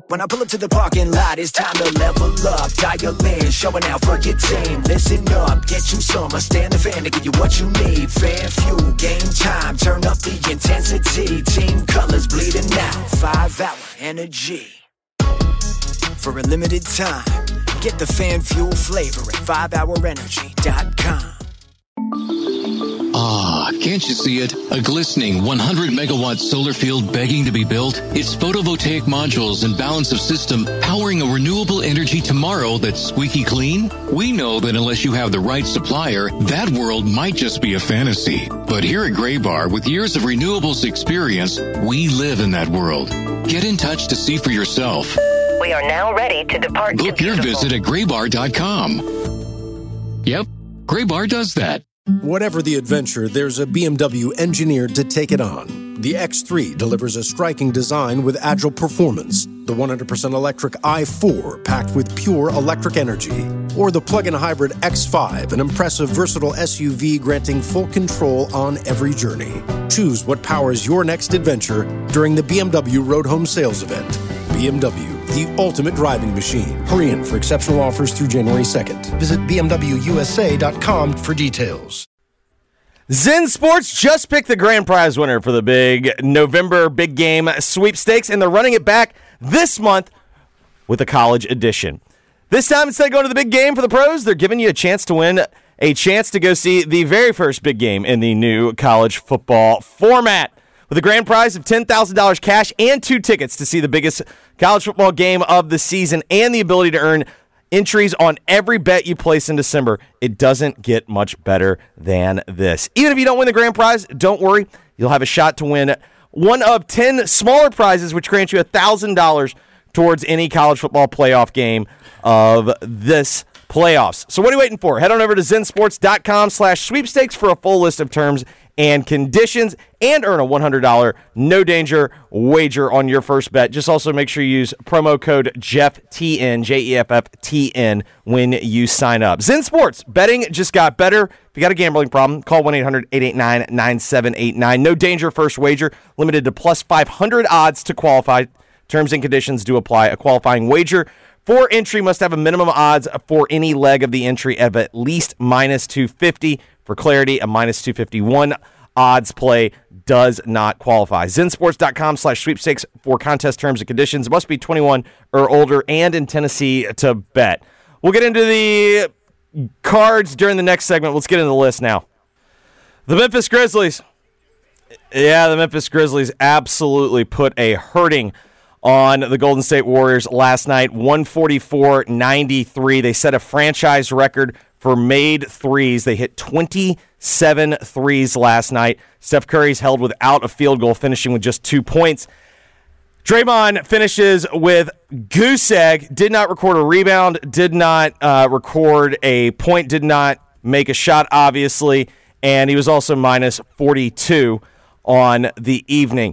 When I pull up to the parking lot, it's time to level up. Dial in, showing out for your team. Listen up, get you some. Stand the fan to give you what you need. Fan fuel, game time, turn up the intensity. Team colors bleeding out, 5-hour energy. For a limited time, get the fan fuel flavor at 5hourenergy.com. Ah, can't you see it? A glistening 100-megawatt solar field begging to be built? It's photovoltaic modules and balance of system powering a renewable energy tomorrow that's squeaky clean? We know that unless you have the right supplier, that world might just be a fantasy. But here at Graybar, with years of renewables experience, we live in that world. Get in touch to see for yourself. We are now ready to depart. Book your visit at graybar.com. Yep, Graybar does that. Whatever the adventure, there's a BMW engineered to take it on. The X3 delivers a striking design with agile performance. The 100% electric i4 packed with pure electric energy. Or the plug-in hybrid X5, an impressive versatile SUV granting full control on every journey. Choose what powers your next adventure during the BMW Road Home Sales Event. BMW, the ultimate driving machine. Hurry in for exceptional offers through January 2nd. Visit BMWUSA.com for details. Zen Sports just picked the grand prize winner for the big November big game sweepstakes, and they're running it back this month with a college edition. This time, instead of going to the big game for the pros, they're giving you a chance to win a chance to go see the very first big game in the new college football format. With a grand prize of $10,000 cash and 2 tickets to see the biggest college football game of the season and the ability to earn entries on every bet you place in December, it doesn't get much better than this. Even if you don't win the grand prize, don't worry. You'll have a shot to win one of 10 smaller prizes, which grants you $1,000 towards any college football playoff game of this playoffs. So what are you waiting for? Head on over to zensports.com/sweepstakes for a full list of terms and conditions, and earn a $100 no-danger wager on your first bet. Just also make sure you use promo code JEFFTN, JEFFTN, when you sign up. Zen Sports, betting just got better. If you got a gambling problem, call 1-800-889-9789. No danger first wager, limited to plus 500 odds to qualify. Terms and conditions do apply. A qualifying wager for entry must have a minimum odds for any leg of the entry of at least minus 250. For clarity, a minus 251 odds play does not qualify. Zensports.com/sweepstakes for contest terms and conditions. Must be 21 or older and in Tennessee to bet. We'll get into the cards during the next segment. Let's get into the list now. The Memphis Grizzlies. Yeah, the Memphis Grizzlies absolutely put a hurting on the Golden State Warriors last night, 144-93. They set a franchise record for made threes. They hit 27 threes last night. Steph Curry's held without a field goal, finishing with just 2 points. Draymond finishes with goose egg, did not record a rebound, did not record a point, did not make a shot, obviously, and he was also minus 42 on the evening.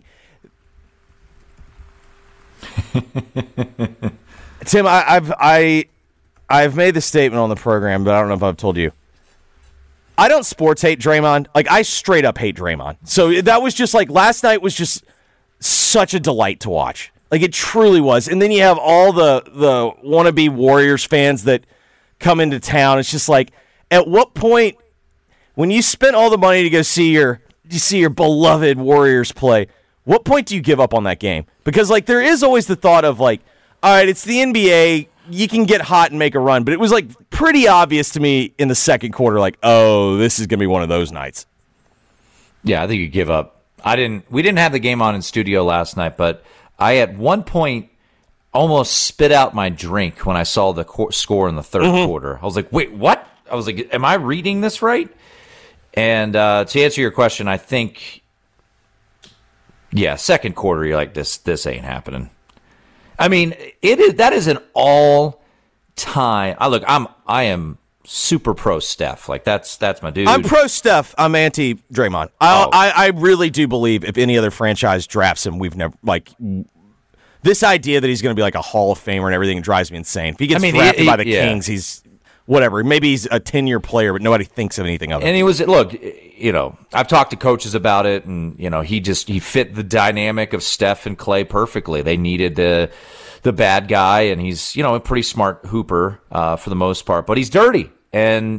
Tim, I've made the statement on the program, but I don't know if I've told you. I don't sports hate Draymond. Like, I straight up hate Draymond. So that was just like, last night was just such a delight to watch. Like, it truly was. And then you have all the wannabe Warriors fans that come into town. It's just like, at what point, when you spent all the money to go see your beloved Warriors play, what point do you give up on that game? Because, like, there is always the thought of, like, all right, it's the NBA, you can get hot and make a run. But it was, like, pretty obvious to me in the second quarter, like, oh, this is going to be one of those nights. Yeah, I think you give up. We didn't have the game on in studio last night, but I at one point almost spit out my drink when I saw the score in the third quarter. I was like, wait, what? I was like, am I reading this right? And to answer your question, I think, yeah, second quarter, you're like, this ain't happening. I mean, that is an all-time. I am super pro Steph. Like, that's my dude. I'm pro Steph. I'm anti Draymond. I really do believe if any other franchise drafts him, we've never, like, this idea that he's going to be like a Hall of Famer and everything drives me insane. If he gets drafted by the Kings, he's whatever. Maybe he's a 10-year player, but nobody thinks of anything of it. And he was, look, I've talked to coaches about it, and he fit the dynamic of Steph and Clay perfectly. They needed to the bad guy, and he's, a pretty smart hooper for the most part, but he's dirty. And,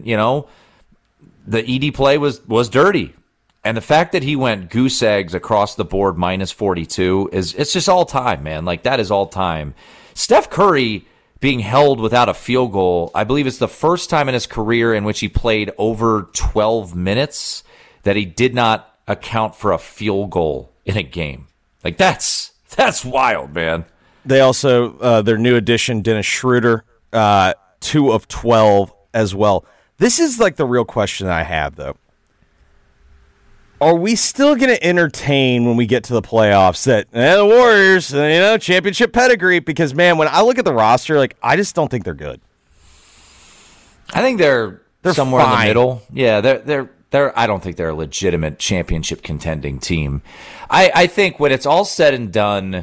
the ED play was dirty. And the fact that he went goose eggs across the board minus 42 it's just all time, man. Like, that is all time. Steph Curry being held without a field goal, I believe it's the first time in his career in which he played over 12 minutes that he did not account for a field goal in a game. Like, that's wild, man. They also, their new addition, Dennis Schroeder, 2 of 12 as well. This is like the real question I have, though. Are we still going to entertain when we get to the playoffs that the Warriors, championship pedigree? Because, man, when I look at the roster, like, I just don't think they're good. I think they're somewhere fine. in the middle. Yeah, they're. I don't think they're a legitimate championship contending team. I think when it's all said and done,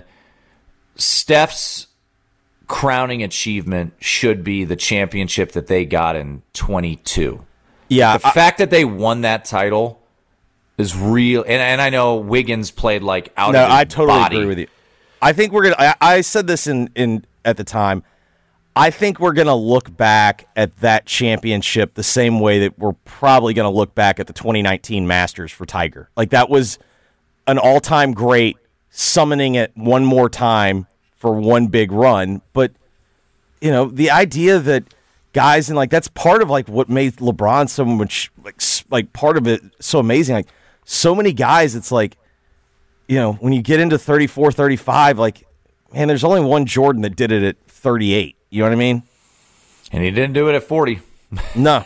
Steph's crowning achievement should be the championship that they got in 22. Yeah, the fact that they won that title is real, and I know Wiggins played like out of his I totally body. agree with you. I think we're gonna. I said this in at the time. I think we're gonna look back at that championship the same way that we're probably gonna look back at the 2019 Masters for Tiger. Like, that was an all-time great, summoning it one more time for one big run. But the idea that guys, and like, that's part of like what made LeBron so much like part of it so amazing. Like, so many guys, it's like, when you get into 34, 35, like, man, there's only one Jordan that did it at 38. You know what I mean? And he didn't do it at 40. No.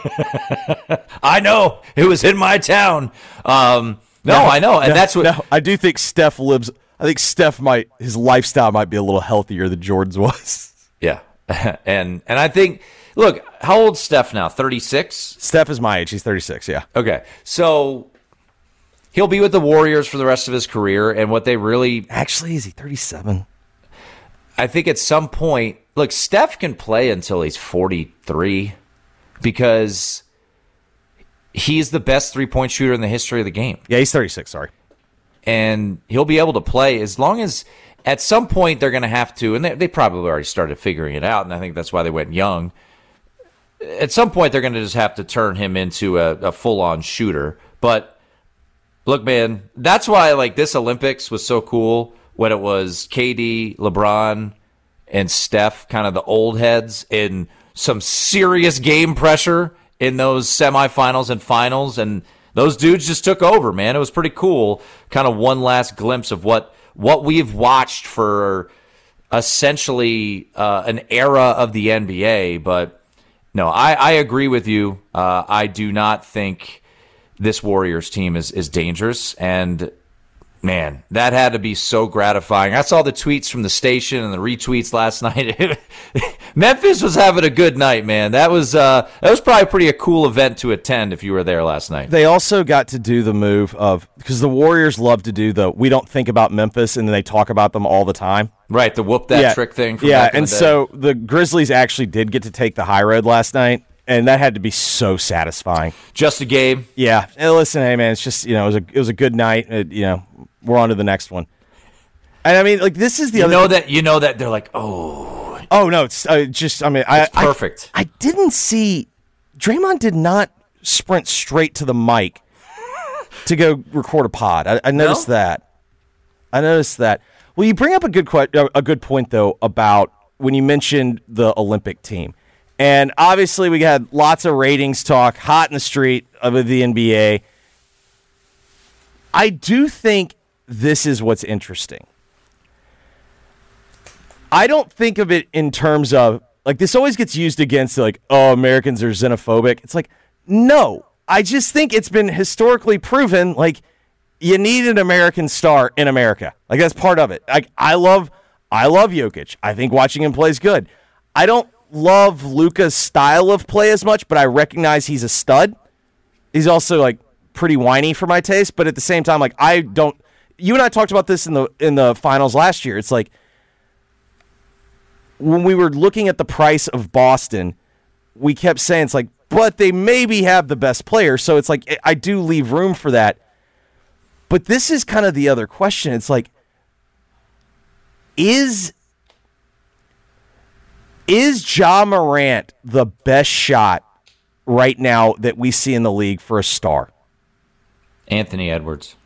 I know. It was in my town. I know. And that's what. No, I do think Steph lives. I think his lifestyle might be a little healthier than Jordan's was. Yeah. And I think, look, how old's Steph now? 36? Steph is my age. He's 36, yeah. Okay. So he'll be with the Warriors for the rest of his career. And what they really. Actually, is he 37? I think at some point, look, Steph can play until he's 43 because he's the best three-point shooter in the history of the game. Yeah, he's 36, sorry. And he'll be able to play as long as at some point they're going to have to, and they probably already started figuring it out, and I think that's why they went young. At some point they're going to just have to turn him into a full-on shooter. But look, man, that's why like this Olympics was so cool when it was KD, LeBron, and Steph, kind of the old heads, in some serious game pressure in those semifinals and finals, and those dudes just took over, man. It was pretty cool. Kind of one last glimpse of what we've watched for essentially an era of the NBA. But no, I agree with you. I do not think this Warriors team is dangerous, and man, that had to be so gratifying. I saw the tweets from the station and the retweets last night. Memphis was having a good night, man. That was probably pretty a cool event to attend if you were there last night. They also got to do the move of, because the Warriors love to do we don't think about Memphis, and then they talk about them all the time. Right, the whoop that trick thing. From back in and the day. So the Grizzlies actually did get to take the high road last night, and that had to be so satisfying. Just a game. Yeah. Hey, listen, hey man, it's just it was a good night. We're on to the next one. And I mean, like, this is the other. You know that they're like, oh no, it's just. I mean, it's perfect. I didn't see. Draymond did not sprint straight to the mic to go record a pod. I noticed that. Well, you bring up a good point though about when you mentioned the Olympic team. And obviously, we had lots of ratings talk, hot in the street of the NBA. I do think this is what's interesting. I don't think of it in terms of, like, this always gets used against, like, oh, Americans are xenophobic. It's like, no. I just think it's been historically proven, like, you need an American star in America. Like, that's part of it. Like, I love Jokic. I think watching him play is good. I don't love Luka's style of play as much, but I recognize he's a stud. He's also, like, pretty whiny for my taste, but at the same time, like, I don't. You and I talked about this in the finals last year. It's like when we were looking at the price of Boston, we kept saying it's like, but they maybe have the best player, so it's like I do leave room for that. But this is kind of the other question. It's like, is Is Ja Morant the best shot right now that we see in the league for a star? Anthony Edwards.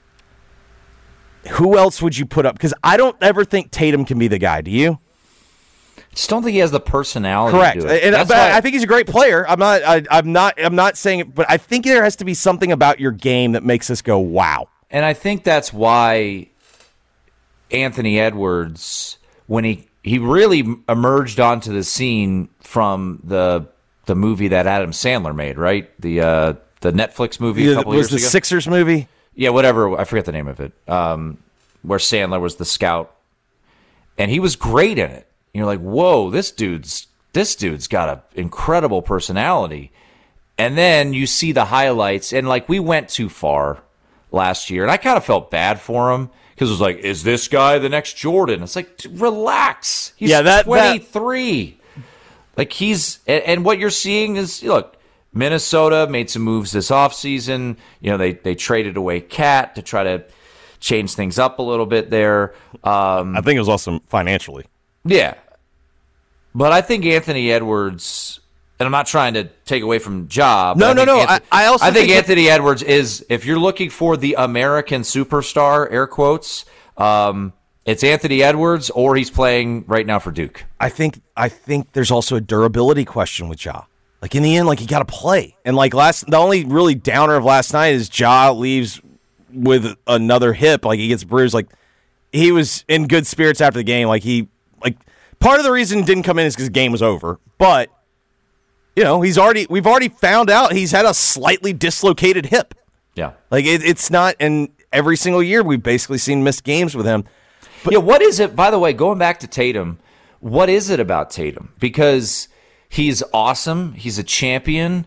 Who else would you put up? Because I don't ever think Tatum can be the guy. Do you? Just don't think he has the personality. Correct. To do it. And I think he's a great player. I'm not saying it, but I think there has to be something about your game that makes us go, wow. And I think that's why Anthony Edwards, when he really emerged onto the scene from the movie that Adam Sandler made, right? The Netflix movie a couple years ago. Was the Sixers movie? Yeah, whatever. I forget the name of it. Where Sandler was the scout, and he was great in it. You're like, whoa, this dude's got an incredible personality. And then you see the highlights, and like we went too far last year, and I kind of felt bad for him because it was like, is this guy the next Jordan? It's like, relax. He's 23. Like and what you're seeing is, look, Minnesota made some moves this offseason. You know, they traded away Cat to try to change things up a little bit there. I think it was also financially. Yeah. But I think Anthony Edwards, and I'm not trying to take away from Ja. No. I think Anthony Edwards is, if you're looking for the American superstar, air quotes, it's Anthony Edwards, or he's playing right now for Duke. I think there's also a durability question with Ja. Like in the end, like you got to play. And like the only really downer of last night is Ja leaves with another hip. Like he gets bruised. Like he was in good spirits after the game. Part of the reason he didn't come in is because the game was over. But, you know, we've already found out he's had a slightly dislocated hip. Yeah. Like it's not, and every single year we've basically seen missed games with him. But yeah, what is it, by the way, going back to Tatum, what is it about Tatum? Because he's awesome. He's a champion.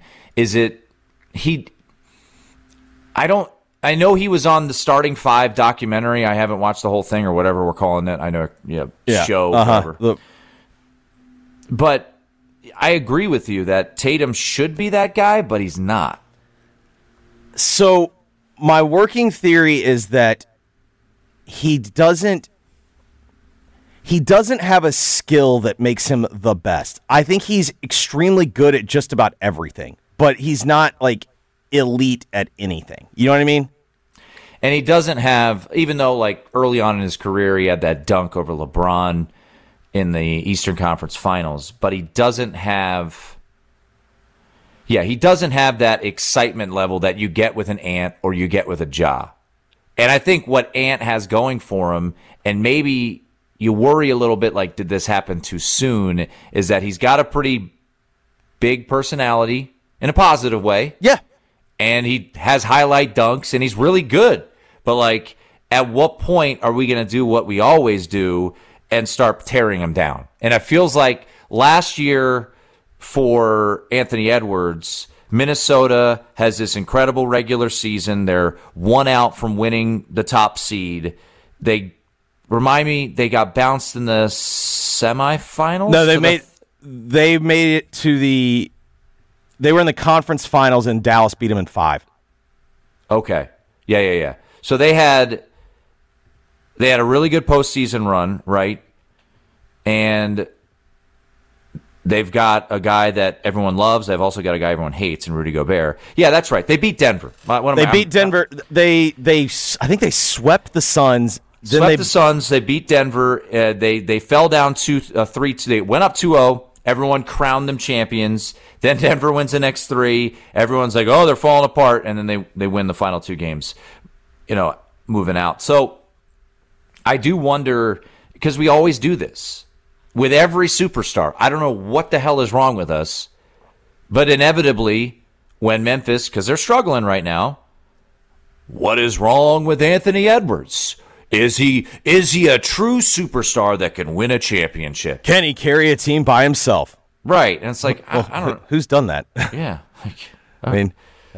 I know he was on the Starting Five documentary. I haven't watched the whole thing or whatever we're calling it. I know, show, whatever. But I agree with you that Tatum should be that guy, but he's not. So my working theory is that he doesn't have a skill that makes him the best. I think he's extremely good at just about everything, but he's not like elite at anything. You know what I mean? And he doesn't have, even though like early on in his career he had that dunk over LeBron in the Eastern Conference Finals, but he doesn't have that excitement level that you get with an Ant or you get with a Ja. And I think what Ant has going for him, and maybe you worry a little bit like, did this happen too soon, is that he's got a pretty big personality in a positive way. Yeah. And he has highlight dunks, and he's really good. But, like, at what point are we going to do what we always do and start tearing him down? And it feels like last year for Anthony Edwards, Minnesota has this incredible regular season. They're one out from winning the top seed. They got bounced in the semifinals? No, they made it to the... They were in the conference finals, and Dallas beat them in 5. Okay. Yeah. So they had a really good postseason run, right? And they've got a guy that everyone loves. They've also got a guy everyone hates in Rudy Gobert. Yeah, that's right. They beat Denver. Beat Denver. I think they swept the Suns. The Suns. They beat Denver. They fell down 3-2. They went up 2-0. Everyone crowned them champions. Then Denver wins the next 3. Everyone's like, oh, they're falling apart. And then they win the final 2 games, moving out. So I do wonder, because we always do this with every superstar. I don't know what the hell is wrong with us, but inevitably when Memphis, because they're struggling right now, what is wrong with Anthony Edwards? Is he a true superstar that can win a championship? Can he carry a team by himself? Right, and it's like, I don't know. Who's done that? Yeah. I mean,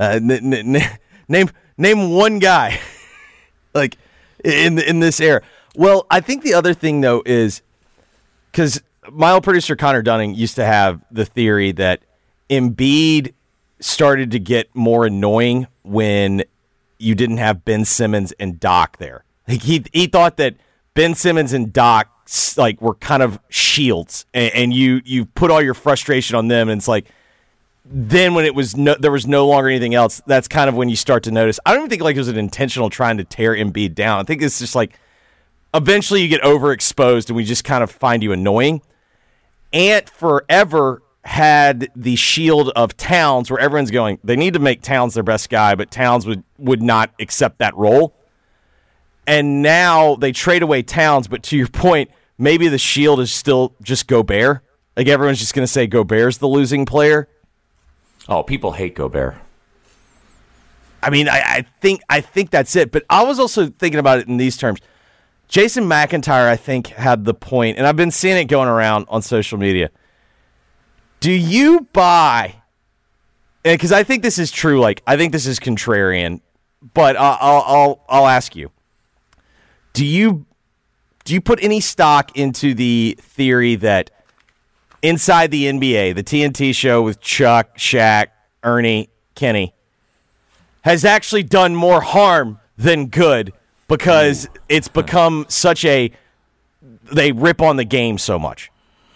name one guy like in this era. Well, I think the other thing, though, is because my old producer Connor Dunning used to have the theory that Embiid started to get more annoying when you didn't have Ben Simmons and Doc there. Like he thought that Ben Simmons and Doc like were kind of shields, and you put all your frustration on them, and it's like then when there was no longer anything else, that's kind of when you start to notice. I don't even think like it was an intentional trying to tear Embiid down. I think it's just like eventually you get overexposed and we just kind of find you annoying. Ant forever had the shield of Towns where everyone's going, they need to make Towns their best guy, but Towns would not accept that role. And now they trade away Towns, but to your point, maybe the shield is still just Gobert. Like everyone's just going to say Gobert's the losing player. Oh, people hate Gobert. I mean, I think that's it. But I was also thinking about it in these terms. Jason McIntyre, I think, had the point, and I've been seeing it going around on social media. Do you buy? Because I think this is true. Like I think this is contrarian, but I'll ask you. Do you put any stock into the theory that Inside the NBA, the TNT show with Chuck, Shaq, Ernie, Kenny, has actually done more harm than good because it's become such they rip on the game so much?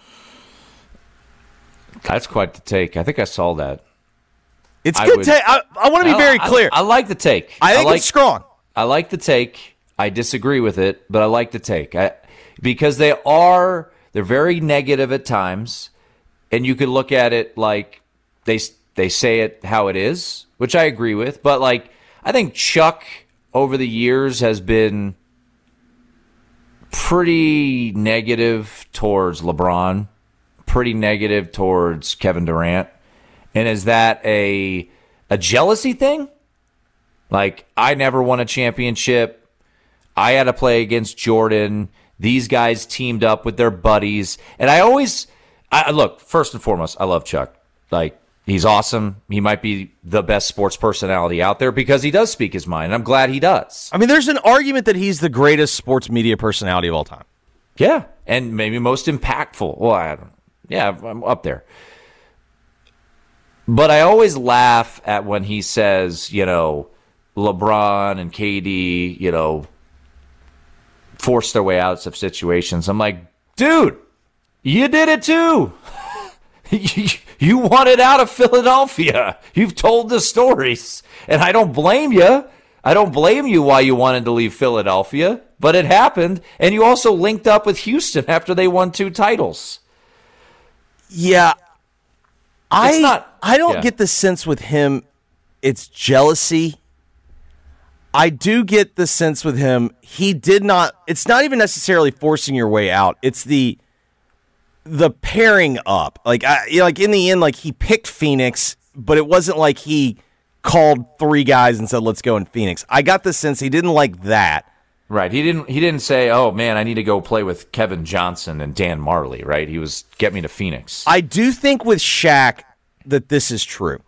That's quite the take. I think I saw that. It's good take. I want to be very clear. I like the take. I think it's strong. I like the take. I disagree with it, but I like the take. Because they're very negative at times, and you could look at it like they say it how it is, which I agree with. But like I think Chuck over the years has been pretty negative towards LeBron, pretty negative towards Kevin Durant. And is that a jealousy thing? Like I never won a championship. I had to play against Jordan. These guys teamed up with their buddies. And look, first and foremost, I love Chuck. Like, he's awesome. He might be the best sports personality out there because he does speak his mind. And I'm glad he does. I mean, there's an argument that he's the greatest sports media personality of all time. Yeah. And maybe most impactful. Well, I'm up there. But I always laugh at when he says, LeBron and KD, force their way out of situations. I'm like, dude, you did it too. You wanted out of Philadelphia. You've told the stories. And I don't blame you. I don't blame you why you wanted to leave Philadelphia, but it happened. And you also linked up with Houston after they won 2 titles. Yeah. I don't get the sense with him it's jealousy. I do get the sense with him, it's not even necessarily forcing your way out. It's the pairing up. Like in the end, like he picked Phoenix, but it wasn't like he called 3 guys and said, let's go in Phoenix. I got the sense he didn't like that. Right. He didn't say, oh man, I need to go play with Kevin Johnson and Dan Marley, right? He was, get me to Phoenix. I do think with Shaq that this is true.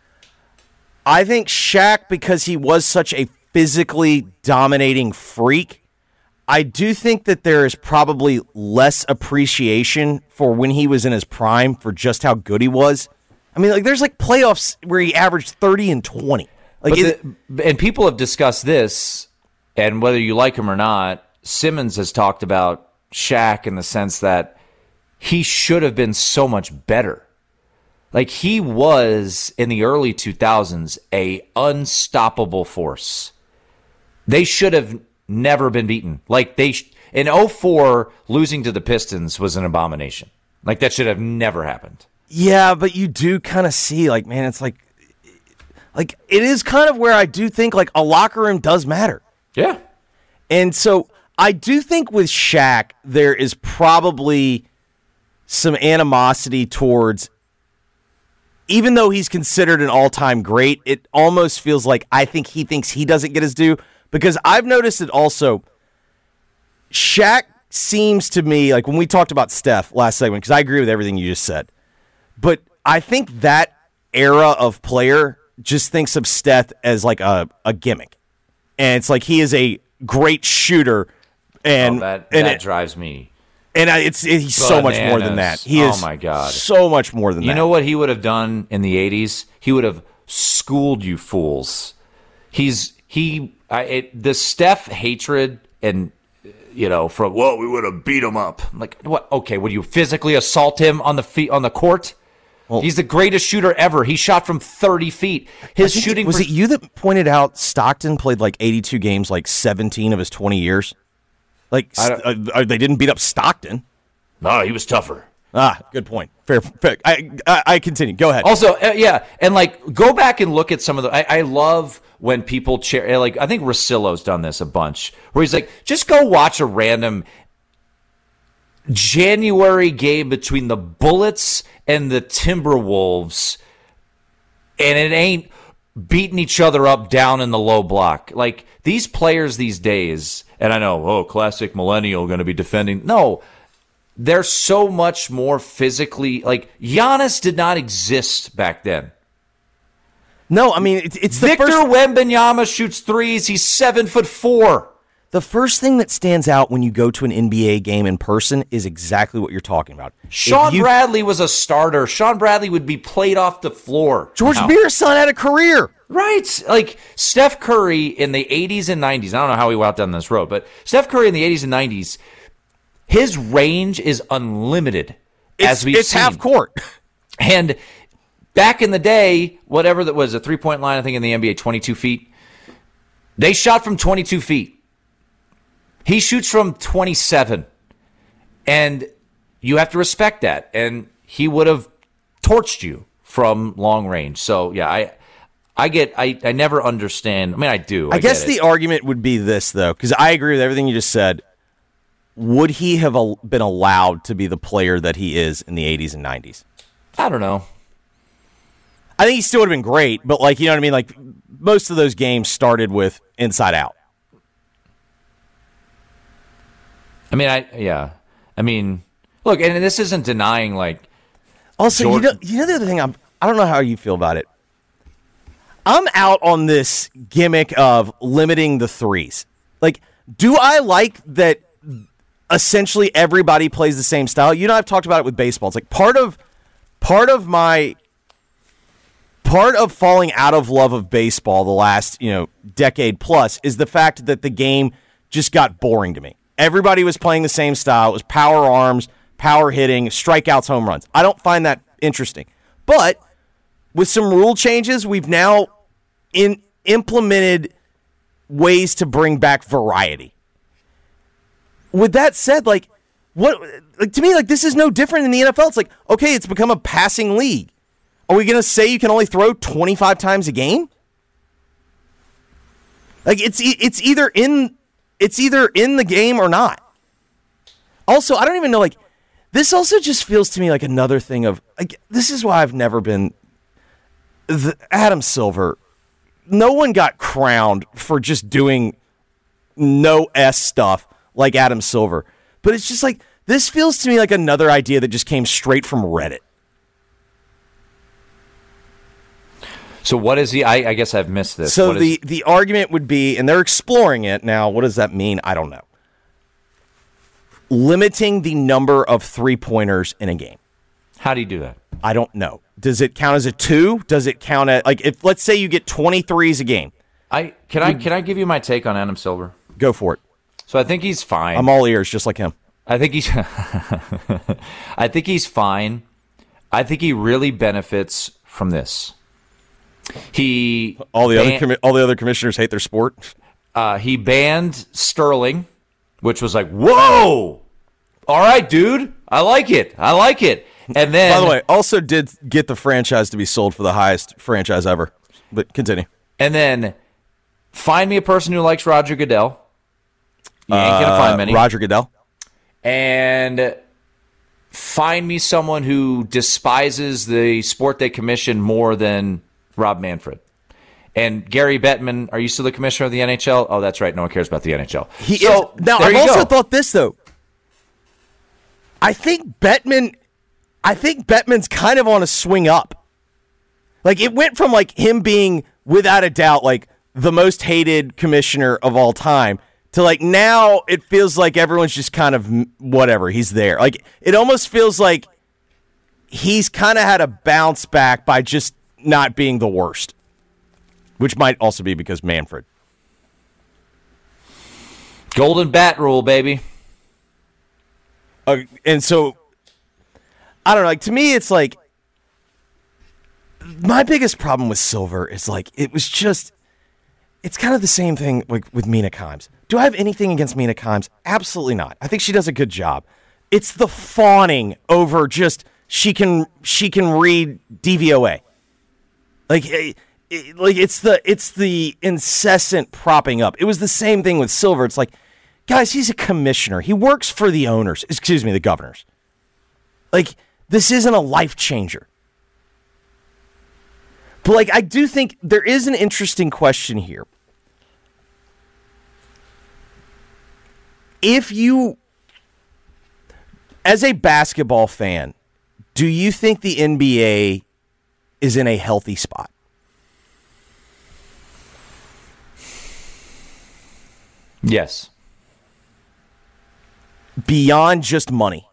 I think Shaq, because he was such a physically dominating freak, I do think that there is probably less appreciation for when he was in his prime for just how good he was. I mean, like there's like playoffs where he averaged 30 and 20. And people have discussed this, and whether you like him or not, Simmons has talked about Shaq in the sense that he should have been so much better. Like he was in the early 2000s a unstoppable force. They should have never been beaten. Like in 2004, losing to the Pistons was an abomination. Like that should have never happened. Yeah, but you do kind of see, like, man, it's like it is kind of where I do think like a locker room does matter. Yeah. And so I do think with Shaq, there is probably some animosity towards, even though he's considered an all-time great, it almost feels like I think he thinks he doesn't get his due. Because I've noticed it also, Shaq seems to me, like when we talked about Steph last segment, because I agree with everything you just said, but I think that era of player just thinks of Steph as like a gimmick. And it's like he is a great shooter. And that drives me. And he's so much more than that. He is my God. So much more than that. You know what he would have done in the 80s? He would have schooled you fools. The Steph hatred and from, well, we would have beat him up. I'm like, what? Okay, would you physically assault him on the court? Well, he's the greatest shooter ever. He shot from 30 feet. His shooting was it you that pointed out Stockton played like 82 games, like 17 of his 20 years? Like they didn't beat up Stockton. No, he was tougher. Good point. Fair. I continue. Go ahead. Also, and like go back and look at some of the. I love when people like I think Russillo's done this a bunch, where he's like, just go watch a random January game between the Bullets and the Timberwolves, and it ain't beating each other up down in the low block. Like these players these days, and I know, classic millennial going to be defending. No, they're so much more physically. Like Giannis did not exist back then. No, I mean it's the Victor first. Wembanyama shoots threes. He's 7'4". The first thing that stands out when you go to an NBA game in person is exactly what you're talking about. Sean Bradley was a starter. Sean Bradley would be played off the floor. George Beer's son had a career. Right. Like Steph Curry in the 80s and 90s. I don't know how he went down this road, but Steph Curry in the 80s and 90s, his range is unlimited. It's half court. And back in the day, whatever that was, a three-point line, I think in the NBA, 22 feet, they shot from 22 feet. He shoots from 27, and you have to respect that. And he would have torched you from long range. So, yeah, I never understand. I mean, I do. I guess the argument would be this, though, because I agree with everything you just said. Would he have been allowed to be the player that he is in the 80s and 90s? I don't know. I think he still would have been great, but, like, you know what I mean? Like, most of those games started with inside out. I mean, look, and this isn't denying, like, also, Jordan. you know the other thing, I don't know how you feel about it. I'm out on this gimmick of limiting the threes. Like, do I like that essentially everybody plays the same style? You know, I've talked about it with baseball. It's like part of falling out of love of baseball the last, decade plus is the fact that the game just got boring to me. Everybody was playing the same style. It was power arms, power hitting, strikeouts, home runs. I don't find that interesting. But with some rule changes, we've now implemented ways to bring back variety. With that said, to me, this is no different in the NFL. It's like, okay, it's become a passing league. Are we going to say you can only throw 25 times a game? Like it's either in the game or not. Also, I don't even know, this also just feels to me like another thing of, this is why I've never been Adam Silver. No one got crowned for just doing no S stuff like Adam Silver. But it's just like, this feels to me like another idea that just came straight from Reddit. So what is he? I guess I've missed this. So the argument would be, and they're exploring it now, what does that mean? I don't know. Limiting the number of three-pointers in a game. How do you do that? I don't know. Does it count as a 2? Does it count at, if let's say you get 23s a game? Can I give you my take on Adam Silver? Go for it. So I think he's fine. I'm all ears, just like him. I think he's fine. I think he really benefits from this. All the other commissioners hate their sport. He banned Sterling, which was like, whoa! All right, dude, I like it. And then, by the way, also did get the franchise to be sold for the highest franchise ever. But continue. And then find me a person who likes Roger Goodell. You ain't gonna find many. Roger Goodell. And find me someone who despises the sport they commission more than Rob Manfred. And Gary Bettman, are you still the commissioner of the NHL? Oh, that's right. No one cares about the NHL. He is. Now, I've also thought this, though. I think Bettman's kind of on a swing up. Like, it went from, him being, without a doubt, the most hated commissioner of all time to, now it feels like everyone's just kind of whatever. He's there. It almost feels like he's kind of had a bounce back by just not being the worst, which might also be because Manfred. Golden bat rule, baby. And so, I don't know. Like, to me, it's like my biggest problem with Silver is like it's kind of the same thing like with Mina Kimes. Do I have anything against Mina Kimes? Absolutely not. I think she does a good job. It's the fawning over just she can read DVOA. Like it's the incessant propping up. It was the same thing with Silver. It's like, guys, he's a commissioner. He works for the owners. Excuse me, the governors. Like, this isn't a life changer. But like, I do think there is an interesting question here. If you, as a basketball fan, do you think the NBA is in a healthy spot? Yes. Beyond just money?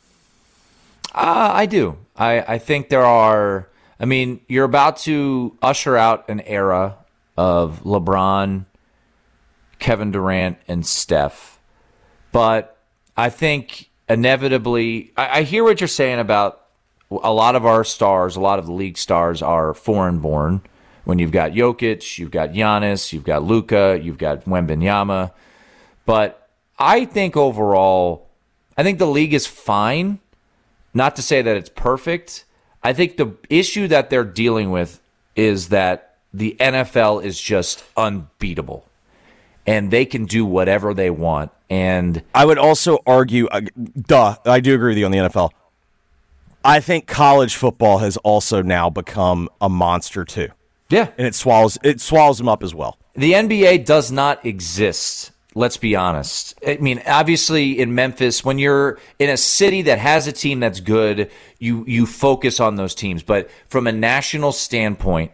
I do. I think there are. I mean, you're about to usher out an era of LeBron, Kevin Durant, and Steph. But I think inevitably, I hear what you're saying about a lot of our stars, a lot of the league stars are foreign-born. When you've got Jokic, you've got Giannis, you've got Luka, you've got Wembanyama. But I think overall, I think the league is fine. Not to say that it's perfect. I think the issue that they're dealing with is that the NFL is just unbeatable. And they can do whatever they want. And I would also argue, I do agree with you on the NFL. I think college football has also now become a monster too. yeah, And it swallows them up as well. the NBA does not exist. Let's be honest. I mean, obviously in Memphis, when you're in a city that has a team that's good, you focus on those teams. But from a national standpoint,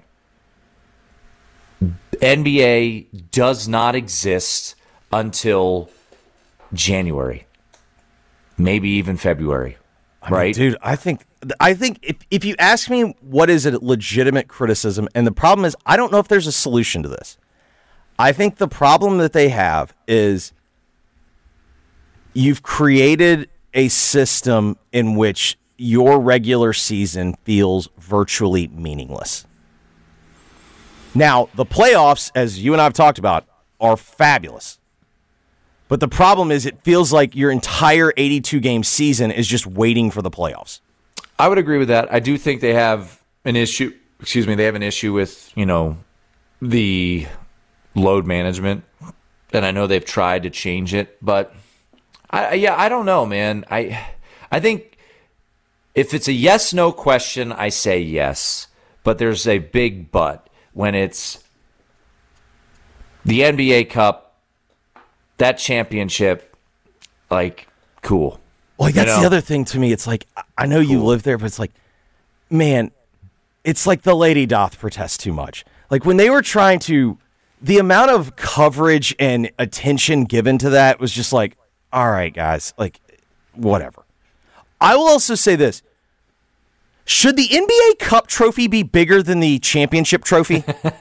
NBA does not exist until January, maybe even February, right? Dude, I think if you ask me what is a legitimate criticism, and the problem is I don't know if there's a solution to this. I think the problem that they have is you've created a system in which your regular season feels virtually meaningless. Now, the playoffs, as you and I have talked about, are fabulous. But the problem is it feels like your entire 82-game season is just waiting for the playoffs. I would agree with that. I do think they have an issue. They have an issue with, the load management, and I know they've tried to change it, but I don't know, man. I think if it's a yes/no question, I say yes, but there's a big but when it's the NBA Cup, that championship, like, cool. Well, that's the other thing to me. It's like, I know you live there, but it's like, man, it's like the lady doth protest too much. Like, when they were trying to, the amount of coverage and attention given to that was just like, all right, guys, like, whatever. I will also say this. Should the NBA Cup trophy be bigger than the championship trophy?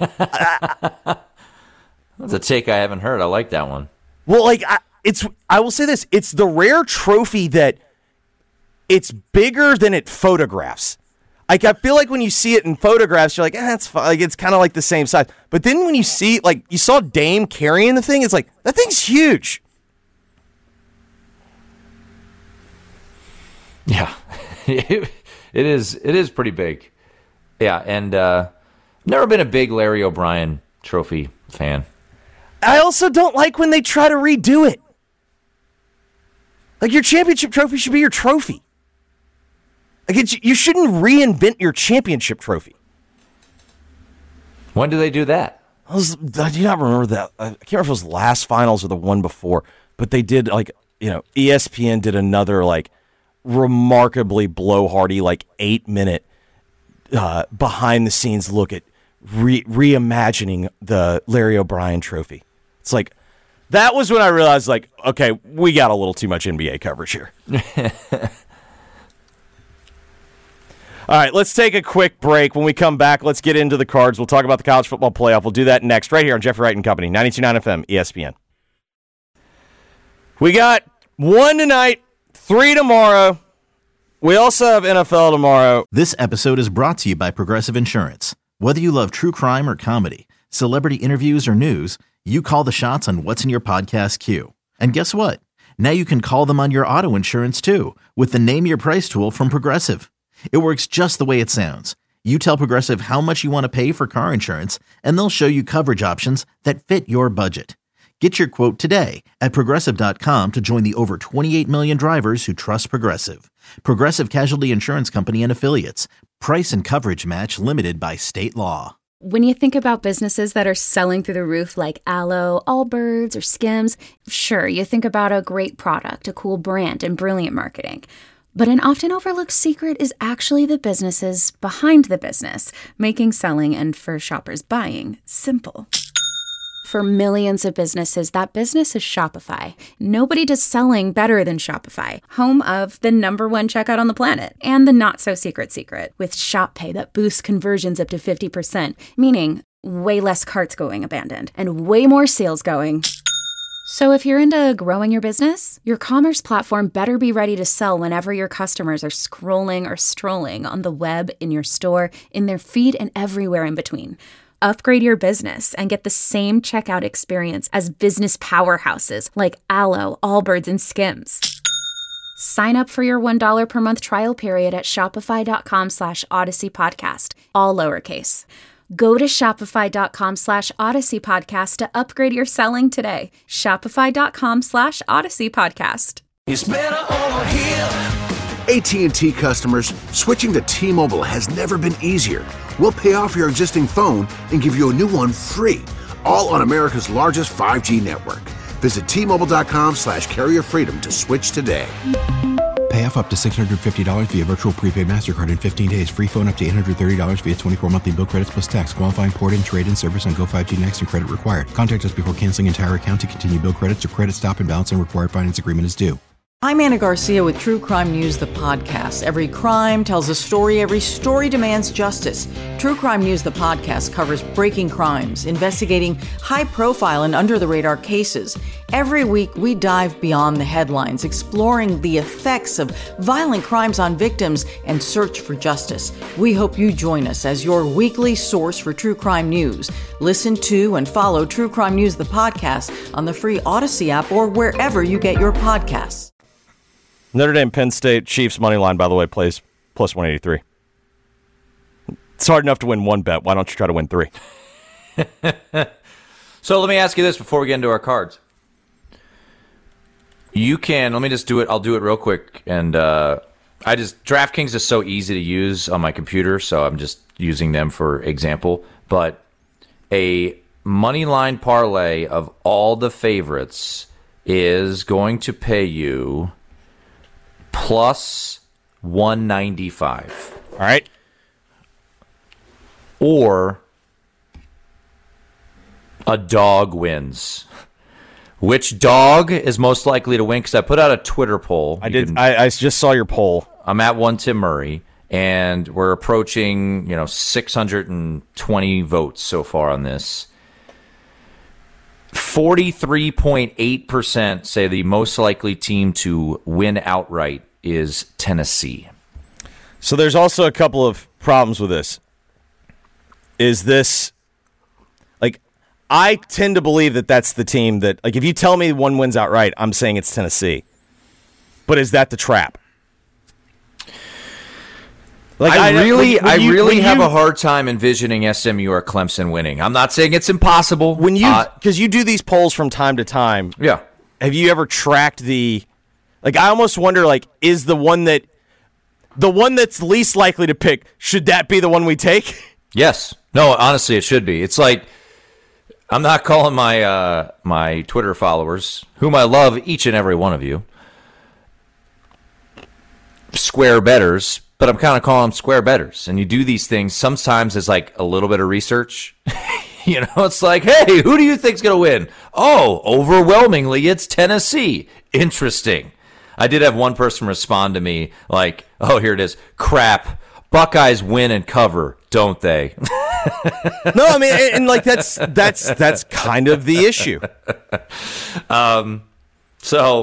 That's a take I haven't heard. I like that one. Well, like, I will say this. It's the rare trophy that it's bigger than it photographs. Like, I feel like when you see it in photographs, you're like, that's fine. Like, it's kind of like the same size. But then when you see, like, you saw Dame carrying the thing, it's like, that thing's huge. Yeah, it is pretty big. Yeah, and never been a big Larry O'Brien trophy fan. I also don't like when they try to redo it. Like, your championship trophy should be your trophy. Like, you shouldn't reinvent your championship trophy. When do they do that? I do not remember that. I can't remember if it was last finals or the one before, but they did, like, ESPN did another, like, remarkably blowhardy, like, 8-minute behind the scenes look at reimagining the Larry O'Brien trophy. It's like, that was when I realized, like, okay, we got a little too much NBA coverage here. All right, let's take a quick break. When we come back, let's get into the cards. We'll talk about the college football playoff. We'll do that next, right here on Jeffrey Wright and Company, 92.9 FM, ESPN. We got 1 tonight, 3 tomorrow. We also have NFL tomorrow. This episode is brought to you by Progressive Insurance. Whether you love true crime or comedy, celebrity interviews or news, you call the shots on what's in your podcast queue. And guess what? Now you can call them on your auto insurance too with the Name Your Price tool from Progressive. It works just the way it sounds. You tell Progressive how much you want to pay for car insurance, and they'll show you coverage options that fit your budget. Get your quote today at Progressive.com to join the over 28 million drivers who trust Progressive. Progressive Casualty Insurance Company and Affiliates. Price and coverage match limited by state law. When you think about businesses that are selling through the roof like Aloe, Allbirds, or Skims, sure, you think about a great product, a cool brand, and brilliant marketing. But an often overlooked secret is actually the businesses behind the business, making selling and for shoppers buying simple. For millions of businesses, that business is Shopify. Nobody does selling better than Shopify, home of the #1 checkout on the planet and the not-so-secret secret with Shop Pay that boosts conversions up to 50%, meaning way less carts going abandoned and way more sales going. So if you're into growing your business, your commerce platform better be ready to sell whenever your customers are scrolling or strolling on the web, in your store, in their feed, and everywhere in between. Upgrade your business and get the same checkout experience as business powerhouses like Aloe, Allbirds, and Skims. Sign up for your $1 per month trial period at shopify.com/Odyssey Podcast, all lowercase. Go to shopify.com/Odyssey Podcast to upgrade your selling today. Shopify.com/Odyssey Podcast. It's better over here. AT&T customers, switching to T-Mobile has never been easier. We'll pay off your existing phone and give you a new one free, all on America's largest 5G network. Visit T-Mobile.com/carrier freedom to switch today. Pay off up to $650 via virtual prepaid MasterCard in 15 days. Free phone up to $830 via 24 monthly bill credits plus tax. Qualifying port-in, trade-in service on Go 5G Next and credit required. Contact us before canceling entire account to continue bill credits or credit stop and balance and required finance agreement is due. I'm Anna Garcia with True Crime News, the podcast. Every crime tells a story. Every story demands justice. True Crime News, the podcast, covers breaking crimes, investigating high-profile and under-the-radar cases. Every week, we dive beyond the headlines, exploring the effects of violent crimes on victims and search for justice. We hope you join us as your weekly source for True Crime News. Listen to and follow True Crime News, the podcast, on the free Odyssey app or wherever you get your podcasts. Notre Dame Penn State Chiefs money line, by the way, plays plus 183. It's hard enough to win one bet. Why don't you try to win 3? So let me ask you this before we get into our cards. You can, let me just do it. I'll do it real quick. And DraftKings is so easy to use on my computer, so I'm just using them for example. But a money line parlay of all the favorites is going to pay you plus 195. All right. Or a dog wins. Which dog is most likely to win? Because I put out a Twitter poll. I just saw your poll. I'm at one Tim Murray, and we're approaching 620 votes so far on this. 43.8% say the most likely team to win outright is Tennessee. So there's also a couple of problems with this. Is this, I tend to believe that that's the team that, if you tell me one wins outright, I'm saying it's Tennessee. But is that the trap? I really have a hard time envisioning SMU or Clemson winning. I'm not saying it's impossible. When you, because you do these polls from time to time. Yeah. Have you ever tracked I almost wonder, is the one that's least likely to pick, should that be the one we take? Yes. No, honestly, it should be. It's I'm not calling my Twitter followers, whom I love, each and every one of you, square bettors, but I'm kind of calling them square bettors. And you do these things sometimes as a little bit of research. It's hey, who do you think's going to win? Oh, overwhelmingly, it's Tennessee. Interesting. I did have one person respond to me oh, here it is. Crap. Buckeyes win and cover, don't they? No, I mean, and that's kind of the issue. So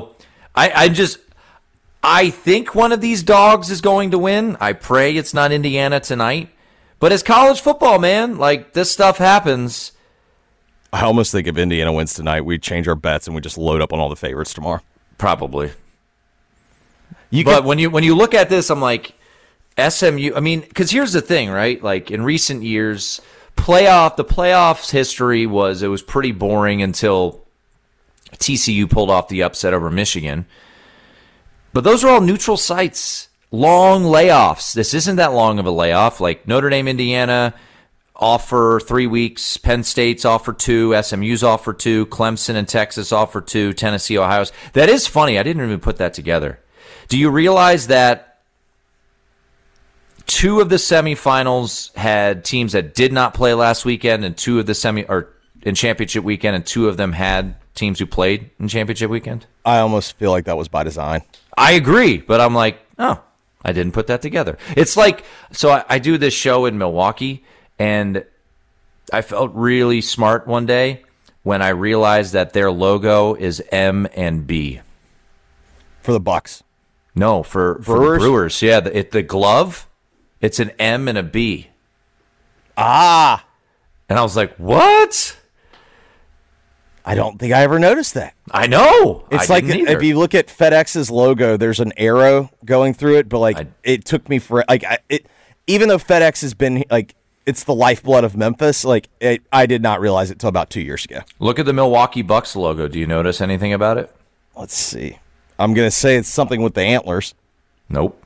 I think one of these dogs is going to win. I pray it's not Indiana tonight. But it's college football, man. Like, this stuff happens. I almost think if Indiana wins tonight, we change our bets and we just load up on all the favorites tomorrow. Probably. But when you look at this, I'm like, SMU, I mean, because here's the thing, right? Like, in recent years, the playoffs history was, it was pretty boring until TCU pulled off the upset over Michigan. But those are all neutral sites. Long layoffs. This isn't that long of a layoff. Like Notre Dame, Indiana off for 3 weeks. Penn State's off for 2. SMU's off for 2. Clemson and Texas off for 2. Tennessee, Ohio's. That is funny. I didn't even put that together. Do you realize that 2 of the semifinals had teams that did not play last weekend, and 2 of the in championship weekend, and 2 of them had teams who played in championship weekend? I almost feel like that was by design. I agree, but I'm like, oh, I didn't put that together. It's like, so I do this show in Milwaukee, and I felt really smart one day when I realized that their logo is M and B. For the Bucks? No, for the Brewers. Yeah, the glove, it's an M and a B. Ah. And I was like, what? I don't think I ever noticed that. I know. It's like if you look at FedEx's logo, there's an arrow going through it, but like it took me for even though FedEx has been like it's the lifeblood of Memphis, like I did not realize it till about 2 years ago. Look at the Milwaukee Bucks logo. Do you notice anything about it? Let's see. I'm gonna say it's something with the antlers. Nope.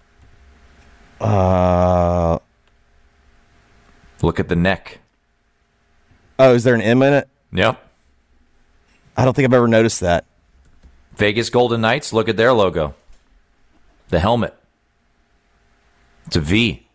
Look at the neck. Oh, is there an M in it? Yep. I don't think I've ever noticed that. Vegas Golden Knights, look at their logo. The helmet. It's a V.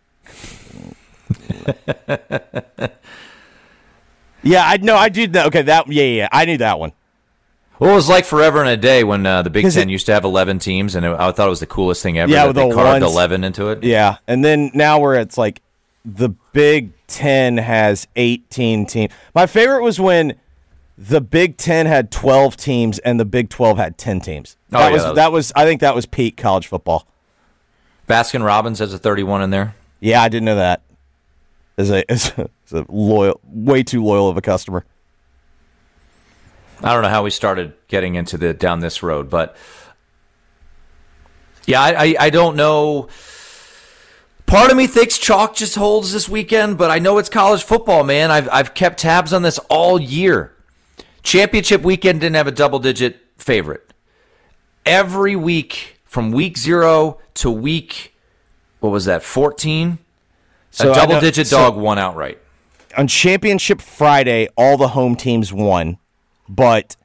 Yeah, I know. I do that. Okay, yeah. I knew that one. Well, it was like forever and a day when the Big Ten used to have 11 teams, and I thought it was the coolest thing ever. Yeah, that they carved 11 into it. Yeah, and then now where it's like the Big Ten has 18 teams. My favorite was when the Big Ten had 12 teams and the Big 12 had 10 teams. That was I think that was peak college football. Baskin Robbins has a 31 in there. Yeah, I didn't know that. As a loyal, way too loyal of a customer. I don't know how we started getting into down this road, but yeah, I don't know. Part of me thinks chalk just holds this weekend, but I know it's college football, man. I've kept tabs on this all year. Championship weekend didn't have a double-digit favorite. Every week, from week 0 to week, 14? So a double-digit dog won outright. On Championship Friday, all the home teams won, but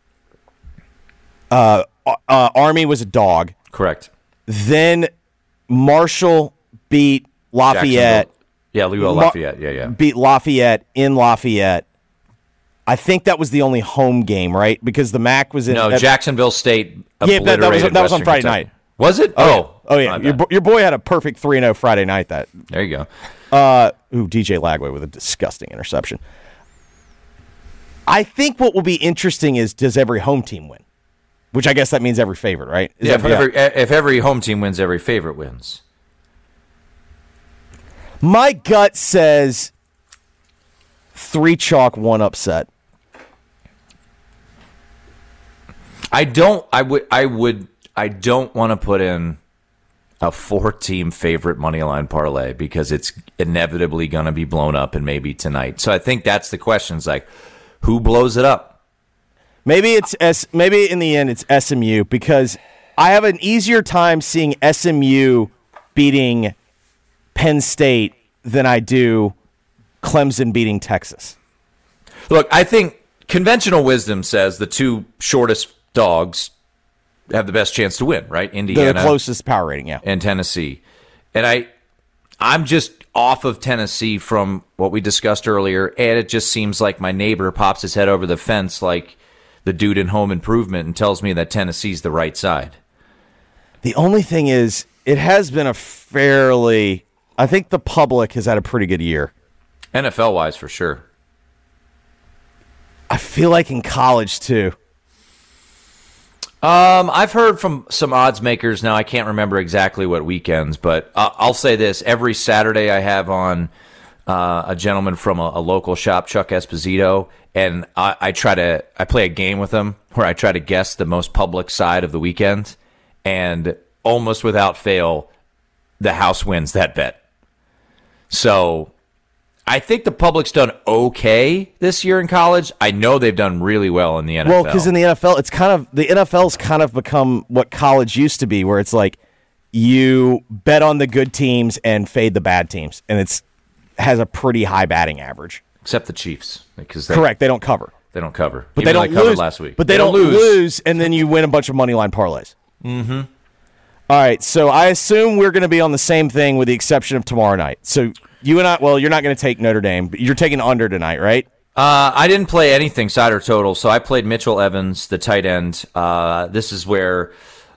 Army was a dog. Correct. Then Marshall beat Lafayette. Yeah, Louisville Lafayette. Yeah. Beat Lafayette in Lafayette. I think that was the only home game, right? Because the MAC was in. No, Jacksonville State. Yeah, that was on Friday night. Was it? Oh yeah. Your boy had a perfect 3-0 Friday night. There you go. DJ Lagway with a disgusting interception. I think what will be interesting is, does every home team win? Which I guess that means every favorite, right? If every home team wins, every favorite wins. My gut says 3 chalk, 1 upset. I don't want to put in a 4-team favorite money line parlay because it's inevitably going to be blown up, and maybe tonight. So I think that's the question. It's like, who blows it up? Maybe in the end it's SMU, because I have an easier time seeing SMU beating Penn State than I do Clemson beating Texas. Look, I think conventional wisdom says the 2 shortest dogs have the best chance to win, right? Indiana, the closest power rating, yeah, and Tennessee. And I'm just off of Tennessee from what we discussed earlier, and it just seems like my neighbor pops his head over the fence like the dude in Home Improvement and tells me that Tennessee's the right side. The only thing is, it has been I think the public has had a pretty good year. NFL-wise, for sure. I feel like in college, too. I've heard from some odds makers. Now I can't remember exactly what weekends, but I'll say this: every Saturday I have on a gentleman from a local shop, Chuck Esposito, and I play a game with him where I try to guess the most public side of the weekend, and almost without fail, the house wins that bet. So I think the public's done okay this year in college. I know they've done really well in the NFL. Well, because in the NFL, the NFL's kind of become what college used to be, where it's like you bet on the good teams and fade the bad teams, and it's has a pretty high batting average. Except the Chiefs, because correct, they don't cover. They don't cover, but even they don't covered lose last week. But they don't lose, and then you win a bunch of money line parlays. Mm-hmm. All right, so I assume we're going to be on the same thing with the exception of tomorrow night. So you and I, well, you're not going to take Notre Dame, but you're taking under tonight, right? I didn't play anything side or total, so I played Mitchell Evans, the tight end. This is where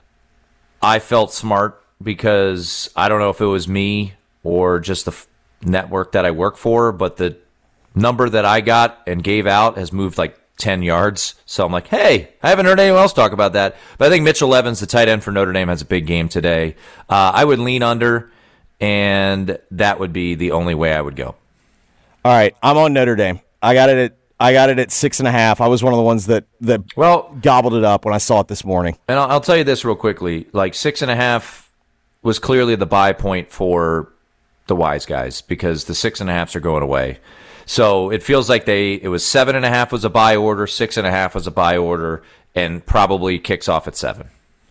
I felt smart because I don't know if it was me or just the network that I work for, but the number that I got and gave out has moved like 10 yards. So I'm like, hey, I haven't heard anyone else talk about that. But I think Mitchell Evans, the tight end for Notre Dame, has a big game today. I would lean under, and that would be the only way I would go. All right, I'm on Notre Dame. I got it at 6.5. I was one of the ones that gobbled it up when I saw it this morning. And I'll tell you this real quickly. Like 6.5 was clearly the buy point for the wise guys because the 6.5s are going away. So it feels like it was 7.5 was a buy order, 6.5 was a buy order, and probably kicks off at 7.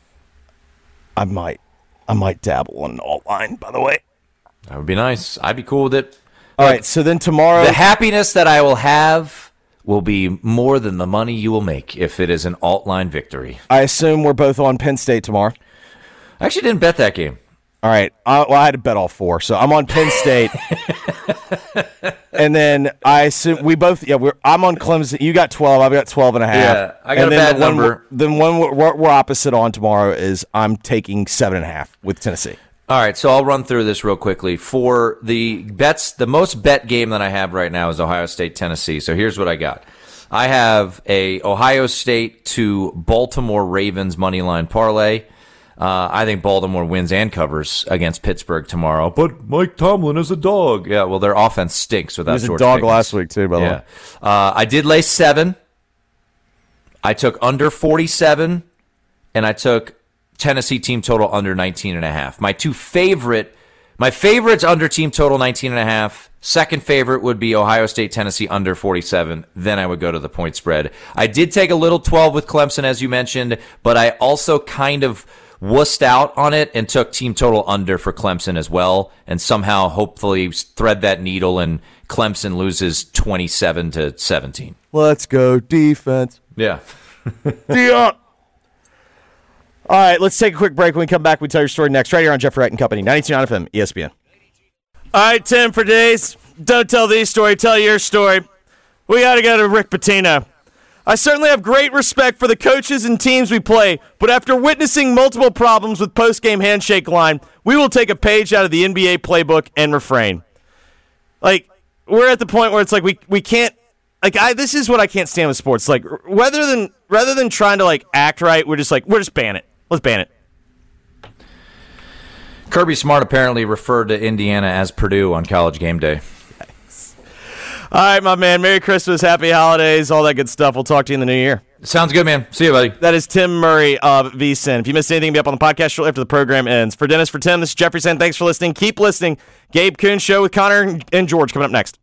I might dabble on an alt line, by the way. That would be nice. I'd be cool with it. All right, so then tomorrow, the happiness that I will have will be more than the money you will make if it is an alt line victory. I assume we're both on Penn State tomorrow. I actually didn't bet that game. All right. I had to bet all 4, so I'm on Penn State. And then I assume we both, I'm on Clemson. You got 12. I've got 12.5. Yeah, I got a bad number. Then one we're opposite on tomorrow is I'm taking 7.5 with Tennessee. All right, so I'll run through this real quickly. For the bets, the most bet game that I have right now is Ohio State, Tennessee. So here's what I got. I have a Ohio State to Baltimore Ravens money line parlay. I think Baltimore wins and covers against Pittsburgh tomorrow. But Mike Tomlin is a dog. Yeah, well, their offense stinks without George He was a dog Pickens. last week, too, by the way. I did lay 7. I took under 47, and I took Tennessee team total under 19.5. My favorites under team total 19.5. Second favorite would be Ohio State, Tennessee under 47. Then I would go to the point spread. I did take a little 12 with Clemson, as you mentioned, but I also kind of wussed out on it and took team total under for Clemson as well, and somehow hopefully thread that needle and Clemson loses 27-17. Let's go defense. Yeah. All right, let's take a quick break. When we come back, we tell your story next, right here on Jeffrey Wright and Company, 92.9 FM, ESPN. All right, Tim, for days, don't tell these story, tell your story. We got to go to Rick Pitino. I certainly have great respect for the coaches and teams we play, but after witnessing multiple problems with post-game handshake line, we will take a page out of the NBA playbook and refrain. Like, we're at the point where it's like we can't, like, this is what I can't stand with sports. Like, rather than trying to, like, act right, we're just ban it. Let's ban it. Kirby Smart apparently referred to Indiana as Purdue on College Game Day. All right, my man. Merry Christmas, happy holidays, all that good stuff. We'll talk to you in the new year. Sounds good, man. See you, buddy. That is Tim Murray of VSiN. If you missed anything, be up on the podcast shortly after the program ends. For Dennis, for Tim, this is Jeffrey saying thanks for listening. Keep listening. Gabe Kuhn Show with Connor and George coming up next.